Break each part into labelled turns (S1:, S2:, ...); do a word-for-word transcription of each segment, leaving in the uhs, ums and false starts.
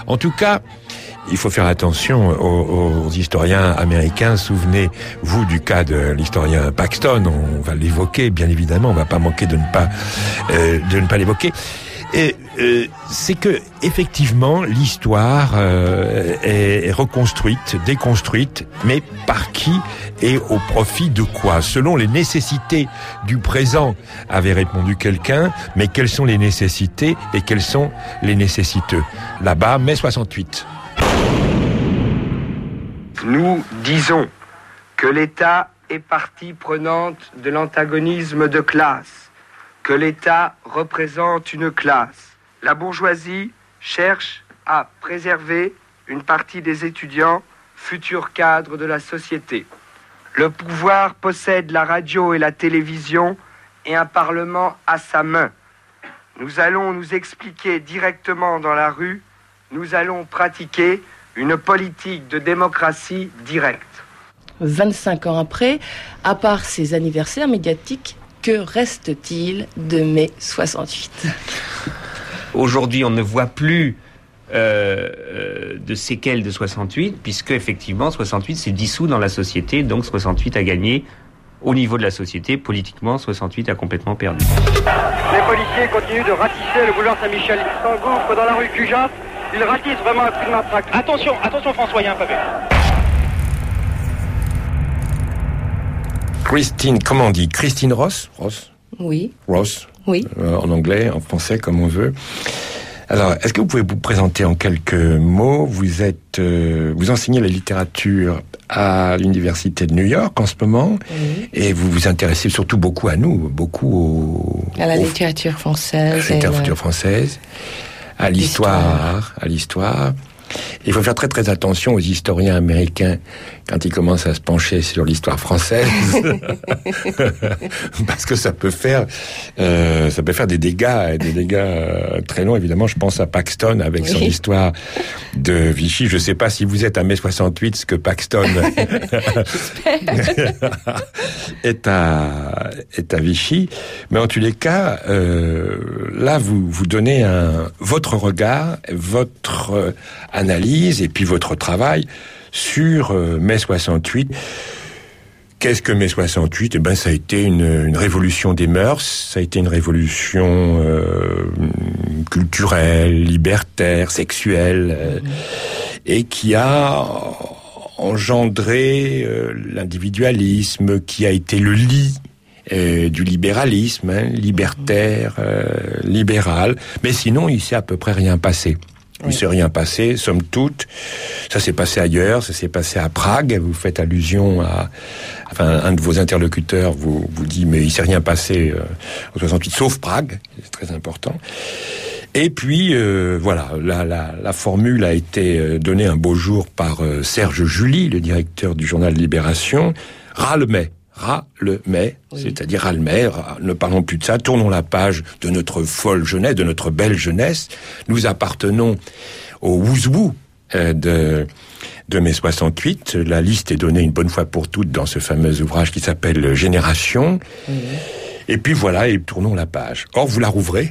S1: En tout cas, il faut faire attention aux, aux historiens américains. Souvenez-vous du cas de l'historien Paxton. On va l'évoquer, bien évidemment. On va pas manquer de ne pas euh, de ne pas l'évoquer. Et euh, c'est que effectivement l'histoire euh, est, est reconstruite, déconstruite, mais par qui et au profit de quoi? Selon les nécessités du présent, avait répondu quelqu'un, mais quelles sont les nécessités et quels sont les nécessiteux? Là-bas, mai soixante-huit.
S2: Nous disons que l'État est partie prenante de l'antagonisme de classe, que l'État représente une classe. La bourgeoisie cherche à préserver une partie des étudiants, futurs cadres de la société. Le pouvoir possède la radio et la télévision et un parlement à sa main. Nous allons nous expliquer directement dans la rue, nous allons pratiquer une politique de démocratie directe.
S3: vingt-cinq ans après, à part ces anniversaires médiatiques, que reste-t-il de mai soixante-huit?
S4: Aujourd'hui, on ne voit plus euh, euh, de séquelles de soixante-huit, puisque effectivement, soixante-huit s'est dissous dans la société, donc soixante-huit a gagné au niveau de la société. Politiquement, soixante-huit a complètement perdu.
S5: Les policiers continuent de ratisser le boulevard Saint-Michel. Ils s'engouffrent dans la rue Cujas. Ils ratissent vraiment un coup de matraque. Attention, attention François, il y a un pavé.
S1: Christine, comment on dit? Christine Ross? Ross?
S3: Oui.
S1: Ross?
S3: Oui.
S1: Euh, en anglais, en français, comme on veut. Alors, est-ce que vous pouvez vous présenter en quelques mots? Vous êtes, euh, vous enseignez la littérature à l'université de New York en ce moment, oui. Et vous vous intéressez surtout beaucoup à nous, beaucoup au,
S3: à la
S1: au,
S3: littérature française,
S1: à la littérature
S3: la...
S1: française, à l'histoire, l'histoire. à l'histoire. Il faut faire très très attention aux historiens américains quand ils commencent à se pencher sur l'histoire française, parce que ça peut faire, euh, ça peut faire des dégâts, et des dégâts euh, très longs. Évidemment, je pense à Paxton avec oui. son histoire de Vichy. Je ne sais pas si vous êtes à mai soixante-huit, ce que Paxton est à est à Vichy, mais en tous les cas, euh, là vous vous donnez un votre regard, votre euh, analyse et puis votre travail sur euh, mai soixante-huit. Qu'est-ce que mai soixante-huit? Eh ben, ça a été une, une révolution des mœurs, ça a été une révolution euh, culturelle, libertaire, sexuelle, euh, et qui a engendré euh, l'individualisme, qui a été le lit euh, du libéralisme, hein, libertaire, euh, libéral. Mais sinon, il s'est à peu près rien passé. Il ne s'est rien passé, somme toute. Ça s'est passé ailleurs, ça s'est passé à Prague. Vous faites allusion à... Enfin, un de vos interlocuteurs vous, vous dit, mais il ne s'est rien passé euh, en soixante-huit, sauf Prague. C'est très important. Et puis, euh, voilà, la, la, la formule a été donnée un beau jour par euh, Serge July, le directeur du journal Libération. Ras le mai. Ras le mai, oui. C'est-à-dire ras le mai, ne parlons plus de ça, tournons la page de notre folle jeunesse, de notre belle jeunesse. Nous appartenons au ouzou euh, de, de mai soixante-huit. La liste est donnée une bonne fois pour toutes dans ce fameux ouvrage qui s'appelle Génération. Oui. Et puis voilà, et tournons la page. Or, vous la rouvrez.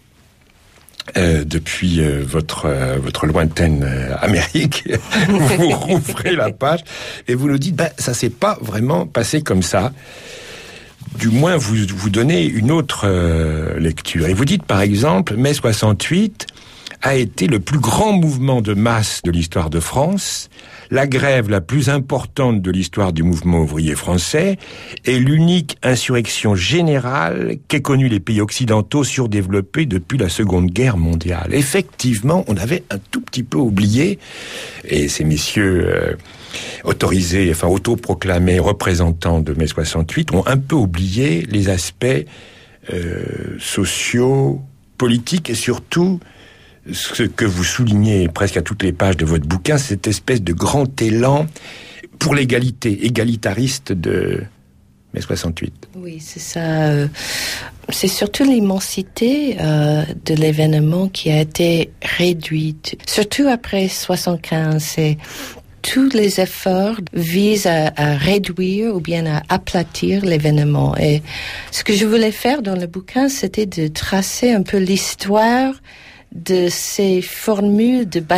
S1: Euh, depuis euh, votre euh, votre lointaine euh, Amérique, vous rouvrez la page et vous nous dites, ben ça s'est pas vraiment passé comme ça. Du moins, vous vous donnez une autre euh, lecture. Et vous dites, par exemple, mai soixante-huit a été le plus grand mouvement de masse de l'histoire de France, la grève la plus importante de l'histoire du mouvement ouvrier français et l'unique insurrection générale qu'aient connue les pays occidentaux surdéveloppés depuis la Seconde Guerre mondiale. Effectivement, on avait un tout petit peu oublié, et ces messieurs euh, autorisés, enfin autoproclamés représentants de mai soixante-huit ont un peu oublié les aspects euh, sociaux, politiques et surtout ce que vous soulignez presque à toutes les pages de votre bouquin, cette espèce de grand élan pour l'égalité, égalitariste de mai soixante-huit.
S3: Oui, c'est ça. C'est surtout l'immensité euh, de l'événement qui a été réduite, surtout après soixante-quinze. C'est tous les efforts visent à, à réduire ou bien à aplatir l'événement. Et ce que je voulais faire dans le bouquin, c'était de tracer un peu l'histoire de ces formules de